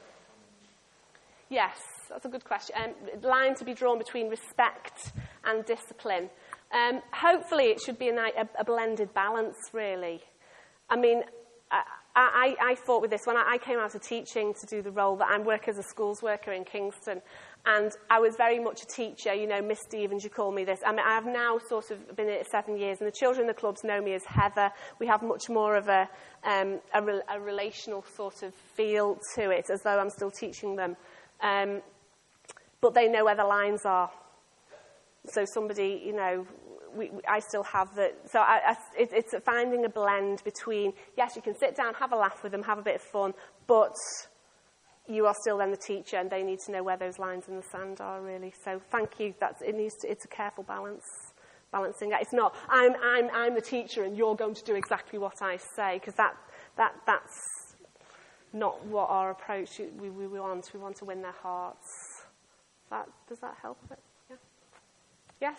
Yes, that's a good question. Um, line to be drawn between respect and discipline. Um, hopefully, it should be a, a, a blended balance, really. I mean, I, I, I thought with this, when I, I came out of teaching to do the role that I work as a schools worker in Kingston, and I was very much a teacher, you know, Miss Stevens, you call me this. I mean, I have now sort of been here seven years, and the children in the clubs know me as Heather. We have much more of a, um, a, re- a relational sort of feel to it, as though I'm still teaching them. Um, but they know where the lines are. So somebody, you know, we, we, I still have the, so I, I, it, it's finding a blend between, yes, you can sit down, have a laugh with them, have a bit of fun, but you are still then the teacher and they need to know where those lines in the sand are, really. So thank you. That's, it needs to, it's a careful balance, balancing that. It's not, I'm, I'm, I'm the teacher and you're going to do exactly what I say, because that, that, that's not what our approach, we, we, we want. We want to win their hearts. That, does that help a bit? Yeah. Yes?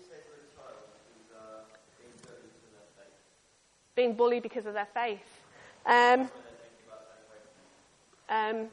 Being bullied because of their faith. Um, um,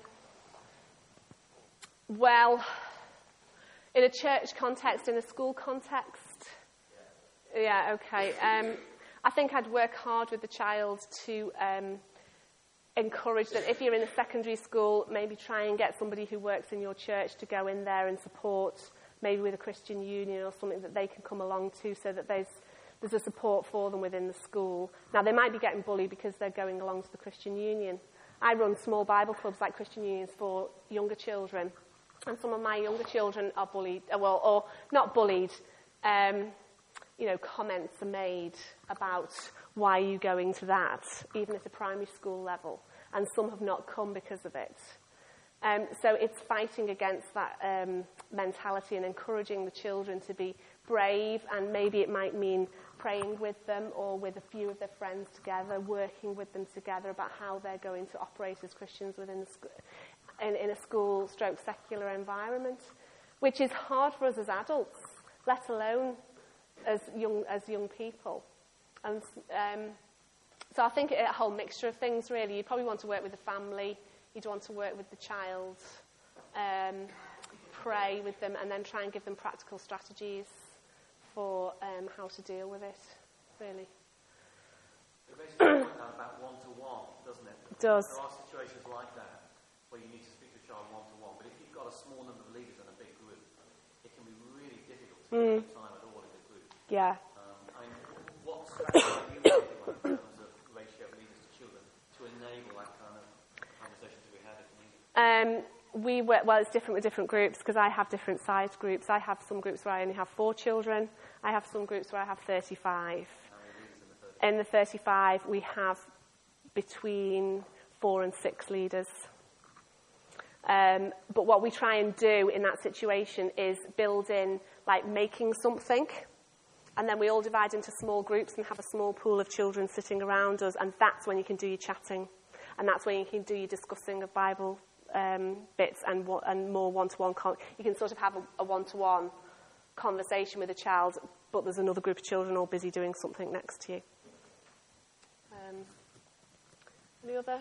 well, in a church context, in a school context, yeah, okay. Um, I think I'd work hard with the child to um, encourage that if you're in a secondary school, maybe try and get somebody who works in your church to go in there and support, maybe with a Christian union or something that they can come along to, so that there's there's a support for them within the school. Now, they might be getting bullied because they're going along to the Christian Union. I run small Bible clubs like Christian Unions for younger children, and some of my younger children are bullied, well, or not bullied, um, you know, comments are made about why are you going to that, even at a primary school level, and some have not come because of it. Um, so it's fighting against that um, mentality and encouraging the children to be brave, and maybe it might mean praying with them or with a few of their friends together, working with them together about how they're going to operate as Christians within the sc- in, in a school stroke secular environment, which is hard for us as adults, let alone as young as young people. And um, so I think a whole mixture of things, really. You'd probably want to work with the family, you'd want to work with the child, um, pray with them, and then try and give them practical strategies for um, how to deal with it, really. It basically comes down about one-to-one, doesn't it? It does. There are situations like that where you need to speak to a child one-to-one, but if you've got a small number of leaders in a big group, it can be really difficult to Mm. get time at all in the group. Yeah. Um, I mean, what strategy do you think in terms of ratio of leaders to children to enable that kind of conversation to be had if needed? Um, we work, well, it's different with different groups because I have different size groups. I have some groups where I only have four children. I have some groups where I have thirty-five. How many leaders in the third? In the thirty-five, we have between four and six leaders. Um, but what we try and do in that situation is build in, like, making something, and then we all divide into small groups and have a small pool of children sitting around us, and that's when you can do your chatting, and that's when you can do your discussing of Bible um, bits and, wa- and more one-to-one. Con- you can sort of have a, a one-to-one conversation with a child, but there's another group of children all busy doing something next to you. Um, any other?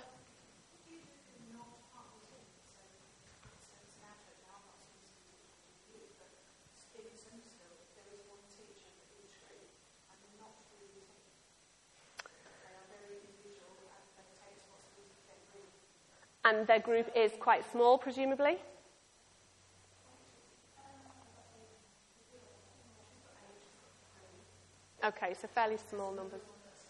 And their group is quite small, presumably? Okay, so fairly small numbers.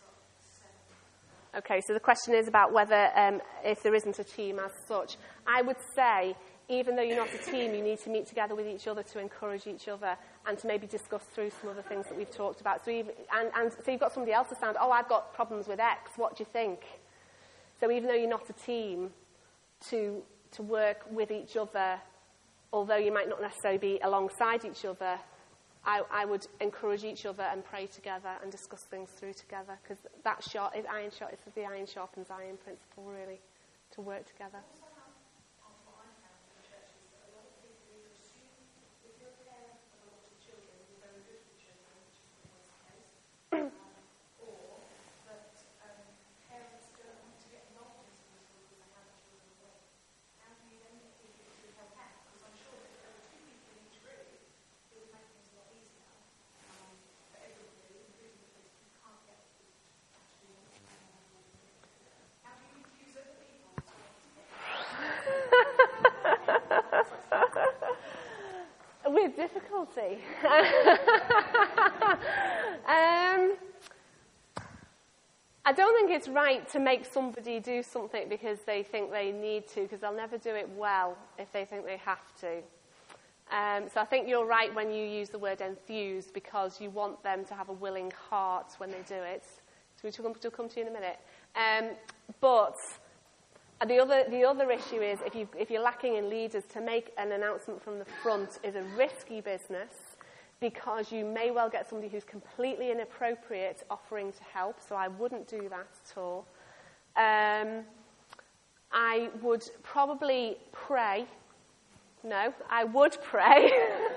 Okay, so the question is about whether, um, if there isn't a team as such. I would say, even though you're not a team, you need to meet together with each other to encourage each other and to maybe discuss through some of the things that we've talked about. So even, and, and so you've got somebody else to stand, oh, I've got problems with X, what do you think? So even though you're not a team, to to work with each other, although you might not necessarily be alongside each other, I, I would encourage each other and pray together and discuss things through together, because that shot is iron shot. It's the iron sharpens iron principle, really, to work together. With difficulty. um, I don't think it's right to make somebody do something because they think they need to, because they'll never do it well if they think they have to. Um, so I think you're right when you use the word enthused, because you want them to have a willing heart when they do it. So which will come to you in a minute. Um, but the other the other issue is if you if you're lacking in leaders, to make an announcement from the front is a risky business, because you may well get somebody who's completely inappropriate offering to help. So I wouldn't do that at all. Um, I would probably pray. No, I would pray.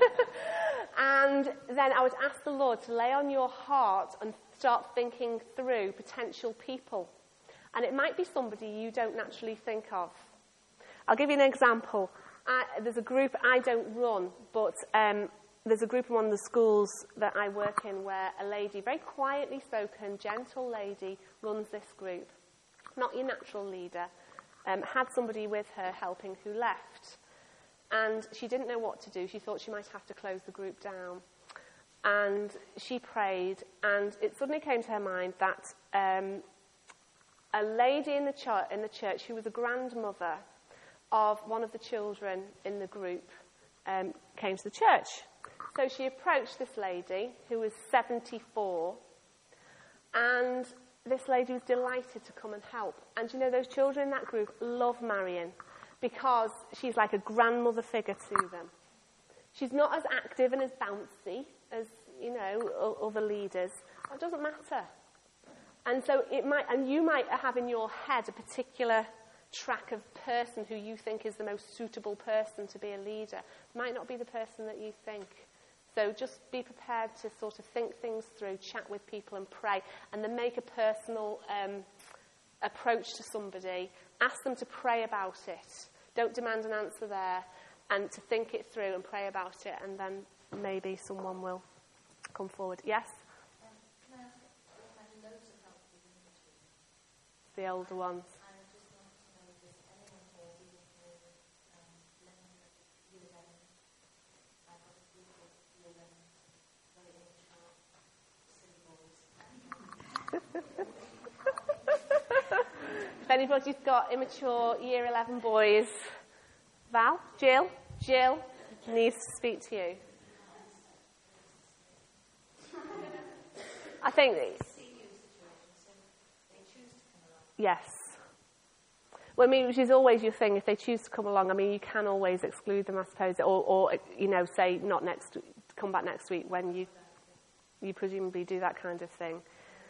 And then I would ask the Lord to lay on your heart and start thinking through potential people. And it might be somebody you don't naturally think of. I'll give you an example. I, there's a group I don't run, but um, there's a group in one of the schools that I work in where a lady, very quietly spoken, gentle lady, runs this group. Not your natural leader. Um, had somebody with her helping who left. And she didn't know what to do. She thought she might have to close the group down. And she prayed, and it suddenly came to her mind that um, a lady in the, ch- in the church who was a grandmother of one of the children in the group um, came to the church. So she approached this lady, who was seventy-four, and this lady was delighted to come and help. And you know, those children in that group love Marion, because she's like a grandmother figure to them. She's not as active and as bouncy as, you know, other leaders. It doesn't matter. And so it might, and you might have in your head a particular track of person who you think is the most suitable person to be a leader. It might not be the person that you think. So just be prepared to sort of think things through, chat with people and pray, and then make a personal um, approach to somebody. Ask them to pray about it. Don't demand an answer there, and to think it through and pray about it, and then maybe someone will come forward. Yes? Um, can I ask, I've had loads of help with the ministry. The older ones. I just want to know if there's anyone here who will hear um, Lennon, year eleven. I've got a group of year eleven, very immature, silly boys. If anybody's got immature year eleven boys, Val, Jill, Jill needs to speak to you. I think, yes. Well, I mean, which is always your thing. If they choose to come along, I mean, you can always exclude them, I suppose, or, or you know, say not next, come back next week when you, you presumably do that kind of thing.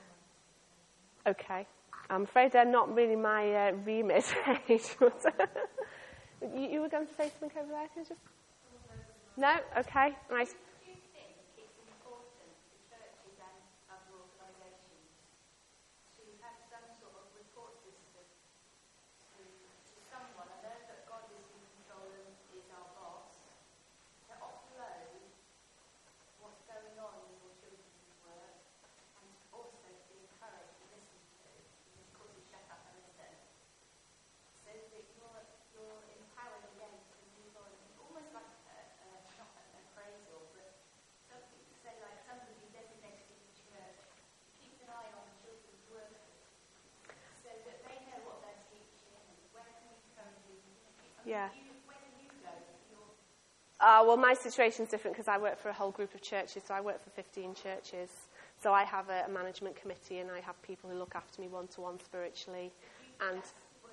Okay. I'm afraid they're not really my uh, remit. you, you were going to say something over there? Can you just... No? Okay. Nice. Do you think it's important for churches and other organisations to have some sort of report system to, to someone? I know that God is in control and is our boss. To offload what's going on in your children's work, and also to be encouraged to listen to. Of course, you shut up and listen. So that you're, you're empowered again to move on. Almost like a, a, not an appraisal, but something to say, like somebody designated in the church keeps an eye on the children's work so that they know what they're teaching and where can we encourage you. Yeah. You, where do you go? You're Uh, well, my situation's different because I work for a whole group of churches, so I work for fifteen churches. So I have a, a management committee, and I have people who look after me one-to-one spiritually. And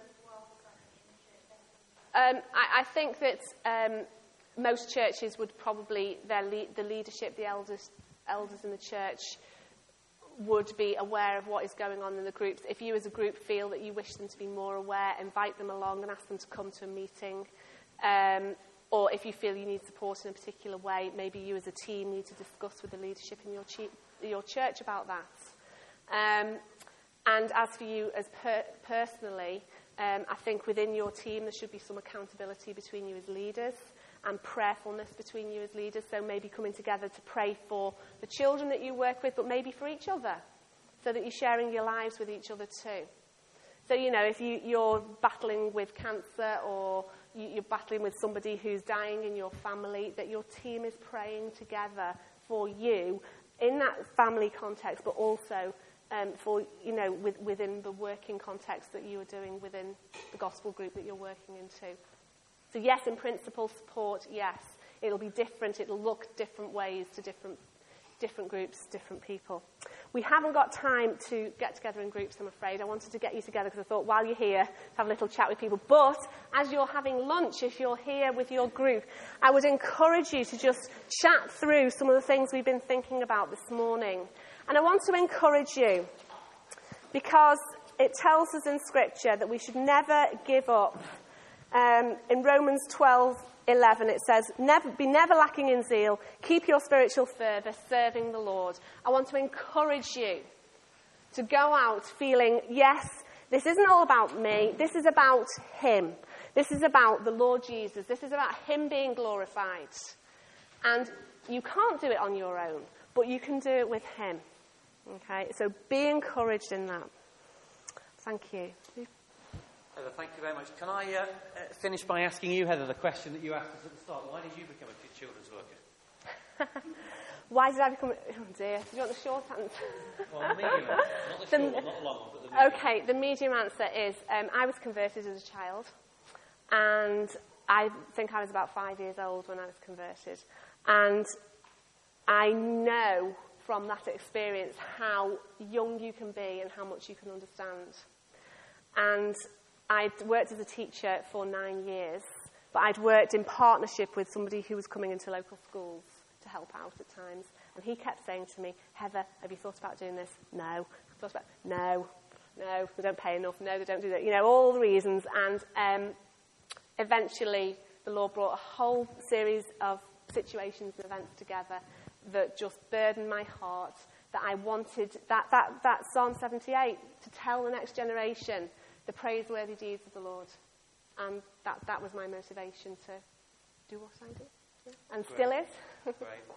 um, I, I think that um, most churches would probably, their le- the leadership, the elders, elders in the church, would be aware of what is going on in the groups. If you as a group feel that you wish them to be more aware, invite them along and ask them to come to a meeting. Um, or if you feel you need support in a particular way, maybe you as a team need to discuss with the leadership in your, chi- your church about that. Um, and as for you as per- personally, um, I think within your team there should be some accountability between you as leaders and prayerfulness between you as leaders. So maybe coming together to pray for the children that you work with, but maybe for each other, so that you're sharing your lives with each other too. So, you know, if you, you're battling with cancer or you, you're battling with somebody who's dying in your family, that your team is praying together for you in that family context, but also um, for, you know, with, within the working context that you are doing within the gospel group that you're working into. So yes, in principle, support, yes. It'll be different. It'll look different ways to different different groups, different people. We haven't got time to get together in groups, I'm afraid. I wanted to get you together because I thought while you're here, have a little chat with people. But as you're having lunch, if you're here with your group, I would encourage you to just chat through some of the things we've been thinking about this morning. And I want to encourage you because it tells us in Scripture that we should never give up. Um, in Romans twelve eleven it says, never, be never lacking in zeal, keep your spiritual fervour, serving the Lord. I want to encourage you to go out feeling, yes, this isn't all about me, this is about him. This is about the Lord Jesus. This is about him being glorified. And you can't do it on your own, but you can do it with him. Okay, so be encouraged in that. Thank you. Heather, thank you very much. Can I uh, uh, finish by asking you, Heather, the question that you asked us at the start? Why did you become a children's worker? Why did I become... Oh, dear. Do you want the short answer? Well, the medium answer. Not the short one, not the long one, but the medium. Okay, the medium answer is um, I was converted as a child. And I think I was about five years old when I was converted. And I know from that experience how young you can be and how much you can understand. And I'd worked as a teacher for nine years, but I'd worked in partnership with somebody who was coming into local schools to help out at times. And he kept saying to me, Heather, have you thought about doing this? No. Thought about, no. No, they don't pay enough. No, they don't do that. You know, all the reasons. And um, eventually the Lord brought a whole series of situations and events together that just burdened my heart, that I wanted, that, that, that Psalm seventy-eight, to tell the next generation the praiseworthy deeds of the Lord. And that, that was my motivation to do what I did. Yeah. And Great. still is. Great.